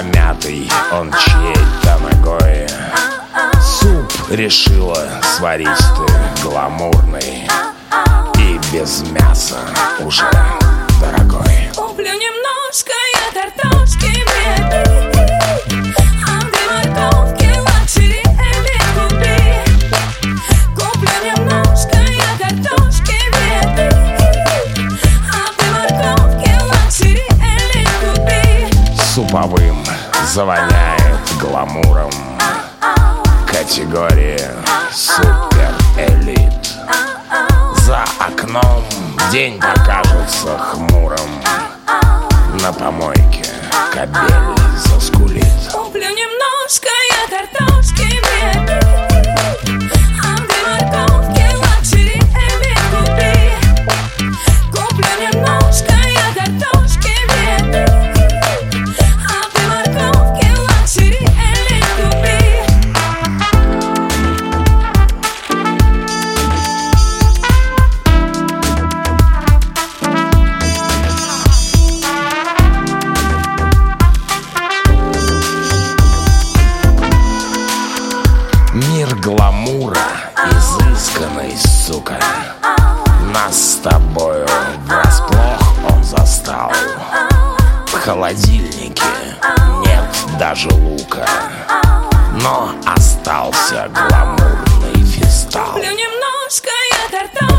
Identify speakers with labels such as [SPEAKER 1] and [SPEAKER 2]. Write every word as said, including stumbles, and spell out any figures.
[SPEAKER 1] помятый он чьей-то ногой. Суп решила сварить ты гламурный и без мяса уже дорогой.
[SPEAKER 2] Куплю немножко я картошки меды, а ты морковки лакшери элит купи. Куплю немножко я картошки меды, а ты морковки лакшери элит купи.
[SPEAKER 1] Суповым завоняет гламуром, категория супер-элит. За окном день покажется хмурым, на помойке кобель заскулит.
[SPEAKER 2] Куплю немножко я картошки меды, а ты морковки лакшери элит купи. Куплю немножко я картошки меды, а ты морковки лакшери элит купи.
[SPEAKER 1] Мир гламура изысканный, сука, нас с тобою врасплох он застал. В холодильнике нет даже лука, но остался гламурный фистал.
[SPEAKER 2] Куплю немножко я картошки